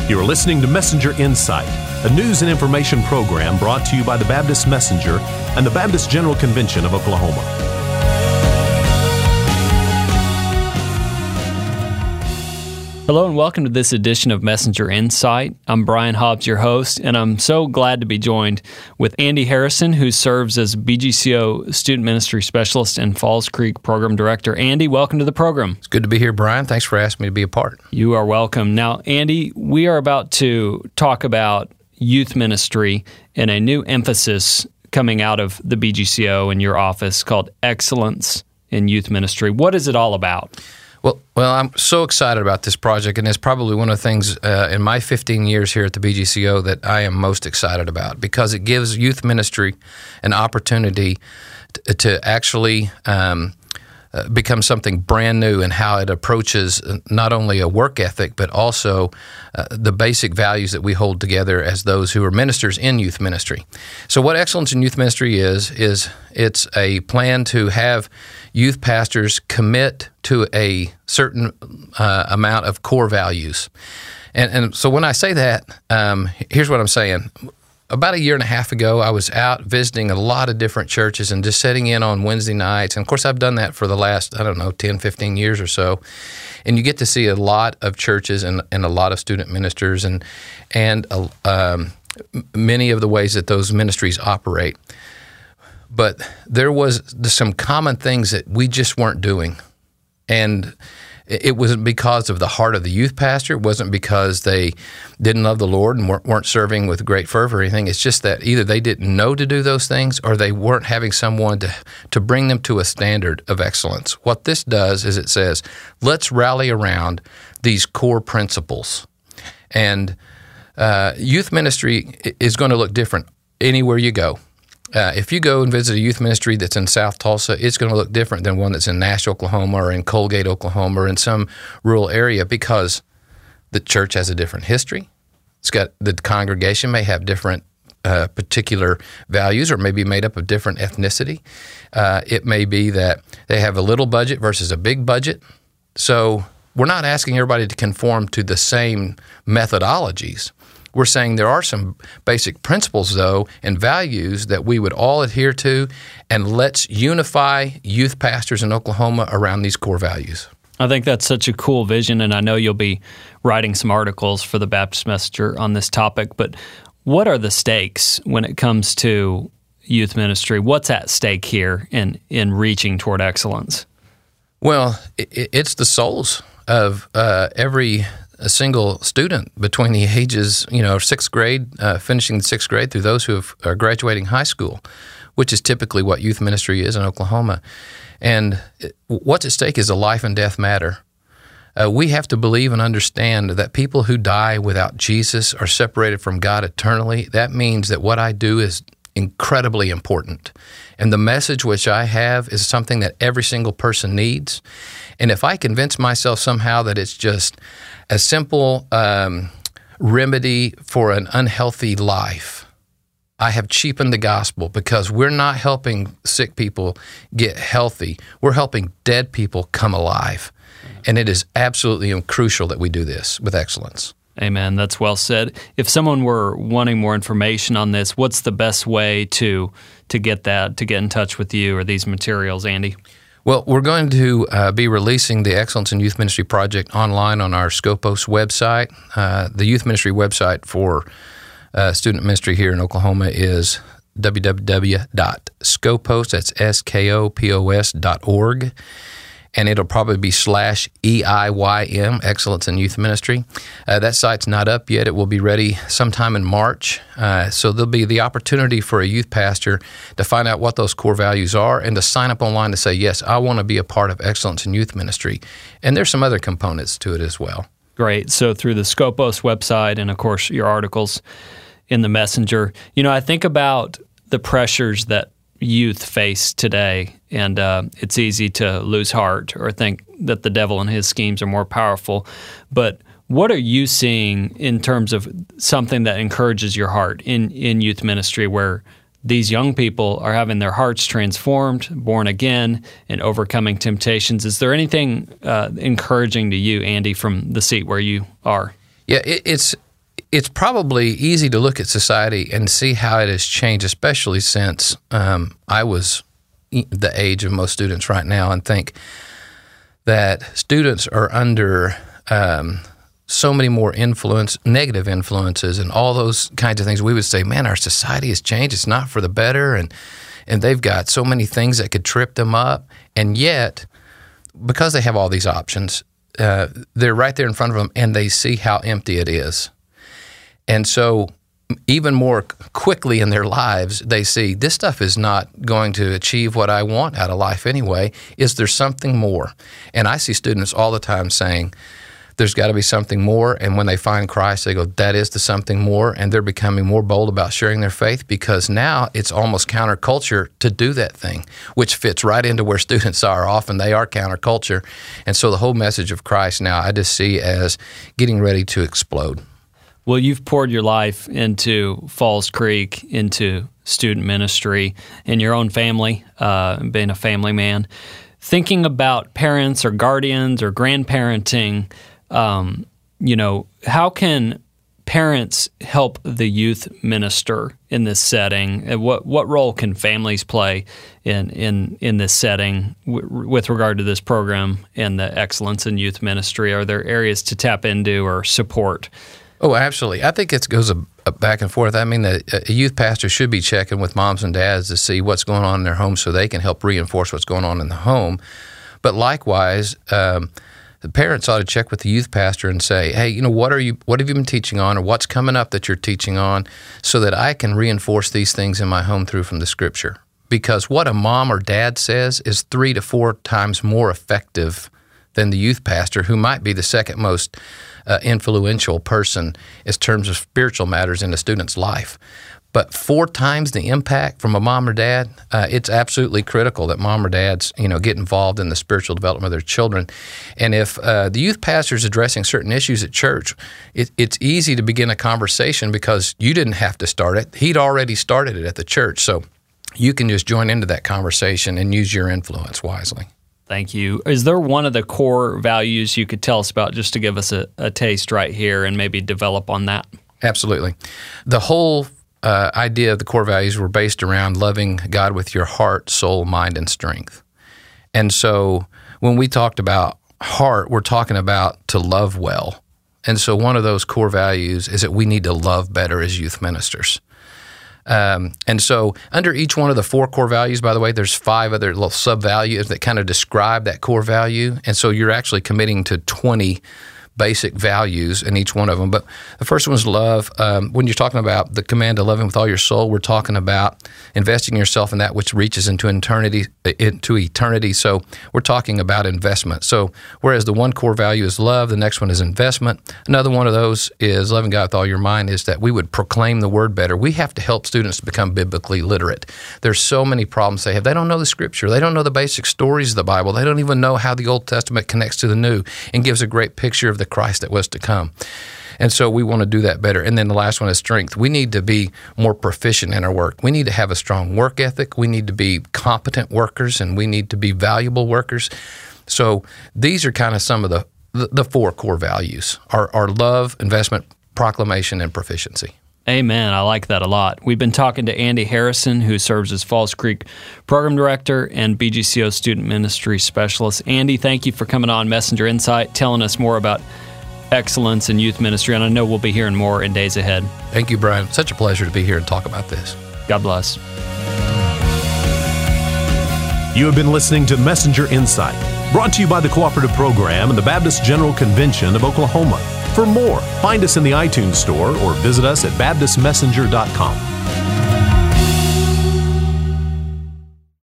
You are listening to Messenger Insight, a news and information program brought to you by the Baptist Messenger and the Baptist General Convention of Oklahoma. Hello and welcome to this edition of Messenger Insight. I'm Brian Hobbs, your host, and I'm so glad to be joined with Andy Harrison, who serves as BGCO Student Ministry Specialist and Falls Creek Program Director. Andy, welcome to the program. It's good to be here, Brian. Thanks for asking me to be a part. You are welcome. Now, Andy, we are about to talk about youth ministry and a new emphasis coming out of the BGCO in your office called Excellence in Youth Ministry. What is it all about? Well, I'm so excited about this project, and it's probably one of the things in my 15 years here at the BGCO that I am most excited about, because it gives youth ministry an opportunity to actually become something brand new in how it approaches not only a work ethic, but also the basic values that we hold together as those who are ministers in youth ministry. So what Excellence in Youth Ministry is it's a plan to have youth pastors commit to a certain amount of core values. And so when I say that, here's what I'm saying. About a year and a half ago, I was out visiting a lot of different churches and just sitting in on Wednesday nights. And of course, I've done that for the last, 10, 15 years or so. And you get to see a lot of churches and a lot of student ministers and many of the ways that those ministries operate. But there was some common things that we just weren't doing. And it wasn't because of the heart of the youth pastor. It wasn't because they didn't love the Lord and weren't serving with great fervor or anything. It's just that either they didn't know to do those things or they weren't having someone to bring them to a standard of excellence. What this does is it says, let's rally around these core principles. And youth ministry is going to look different anywhere you go. If you go and visit a youth ministry that's in South Tulsa, it's going to look different than one that's in Nash, Oklahoma, or in Colgate, Oklahoma, or in some rural area, because the church has a different history. The congregation may have different particular values, or may be made up of different ethnicity. It may be that they have a little budget versus a big budget. So we're not asking everybody to conform to the same methodologies. We're saying there are some basic principles, though, and values that we would all adhere to, and let's unify youth pastors in Oklahoma around these core values. I think that's such a cool vision, and I know you'll be writing some articles for the Baptist Messenger on this topic, but what are the stakes when it comes to youth ministry? What's at stake here in reaching toward excellence? Well, it's the souls of every a single student between the ages, sixth grade, finishing the sixth grade, through those who are graduating high school, which is typically what youth ministry is in Oklahoma. And what's at stake is a life and death matter. We have to believe and understand that people who die without Jesus are separated from God eternally. That means that what I do is incredibly important. And the message which I have is something that every single person needs. And if I convince myself somehow that it's just a simple remedy for an unhealthy life, I have cheapened the gospel, because we're not helping sick people get healthy. We're helping dead people come alive. And it is absolutely crucial that we do this with excellence. Amen. That's well said. If someone were wanting more information on this, what's the best way to get in touch with you or these materials, Andy? Well, we're going to be releasing the Excellence in Youth Ministry project online on our Scopos website. The youth ministry website for student ministry here in Oklahoma is www.scopos, that's skopos.org. And it'll probably be /EIYM, Excellence in Youth Ministry. That site's not up yet. It will be ready sometime in March. So there'll be the opportunity for a youth pastor to find out what those core values are and to sign up online to say, yes, I want to be a part of Excellence in Youth Ministry. And there's some other components to it as well. Great. So through the Scopos website and, of course, your articles in the Messenger, I think about the pressures that youth face today, and it's easy to lose heart or think that the devil and his schemes are more powerful. But what are you seeing in terms of something that encourages your heart in youth ministry, where these young people are having their hearts transformed, born again, and overcoming temptations? Is there anything encouraging to you, Andy, from the seat where you are? Yeah, it's it's probably easy to look at society and see how it has changed, especially since I was the age of most students right now, and think that students are under so many more negative influences and all those kinds of things. We would say, man, our society has changed. It's not for the better. And they've got so many things that could trip them up. And yet, because they have all these options, they're right there in front of them, and they see how empty it is. And so even more quickly in their lives, they see this stuff is not going to achieve what I want out of life anyway. Is there something more? And I see students all the time saying, there's got to be something more. And when they find Christ, they go, that is the something more. And they're becoming more bold about sharing their faith, because now it's almost counterculture to do that thing, which fits right into where students are. Often they are counterculture. And so the whole message of Christ now I just see as getting ready to explode. Well, you've poured your life into Falls Creek, into student ministry, in your own family, being a family man. Thinking about parents or guardians or grandparenting, how can parents help the youth minister in this setting? And what role can families play in this setting with regard to this program and the excellence in youth ministry? Are there areas to tap into or support? Oh, absolutely. I think it goes back and forth. I mean, a youth pastor should be checking with moms and dads to see what's going on in their home so they can help reinforce what's going on in the home. But likewise, the parents ought to check with the youth pastor and say, hey, what have you been teaching on, or what's coming up that you're teaching on, so that I can reinforce these things in my home through from the Scripture. Because what a mom or dad says is 3 to 4 times more effective than the youth pastor, who might be the second most influential person in terms of spiritual matters in a student's life. But 4 times the impact from a mom or dad, it's absolutely critical that mom or dads, get involved in the spiritual development of their children. And if the youth pastor is addressing certain issues at church, it's easy to begin a conversation because you didn't have to start it. He'd already started it at the church. So you can just join into that conversation and use your influence wisely. Thank you. Is there one of the core values you could tell us about, just to give us a taste right here and maybe develop on that? Absolutely. The whole idea of the core values were based around loving God with your heart, soul, mind, and strength. And so when we talked about heart, we're talking about to love well. And so one of those core values is that we need to love better as youth ministers. And so under each one of the 4 core values, by the way, there's 5 other little sub-values that kind of describe that core value. And so you're actually committing to 20 basic values in each one of them. But the first one is love. When you're talking about the command to love Him with all your soul, we're talking about investing yourself in that which reaches into eternity. So we're talking about investment. So whereas the one core value is love, the next one is investment. Another one of those is loving God with all your mind, is that we would proclaim the word better. We have to help students to become biblically literate. There's so many problems they have. They don't know the Scripture. They don't know the basic stories of the Bible. They don't even know how the Old Testament connects to the New and gives a great picture of the Christ that was to come. And so we want to do that better. And then the last one is strength. We need to be more proficient in our work. We need to have a strong work ethic. We need to be competent workers, and we need to be valuable workers. So these are kind of some of the 4 core values, are love, investment, proclamation, and proficiency. Amen. I like that a lot. We've been talking to Andy Harrison, who serves as Falls Creek Program Director and BGCO Student Ministry Specialist. Andy, thank you for coming on Messenger Insight, telling us more about excellence in youth ministry, and I know we'll be hearing more in days ahead. Thank you, Brian. Such a pleasure to be here and talk about this. God bless. You have been listening to Messenger Insight, brought to you by the Cooperative Program and the Baptist General Convention of Oklahoma. For more, find us in the iTunes Store or visit us at baptistmessenger.com.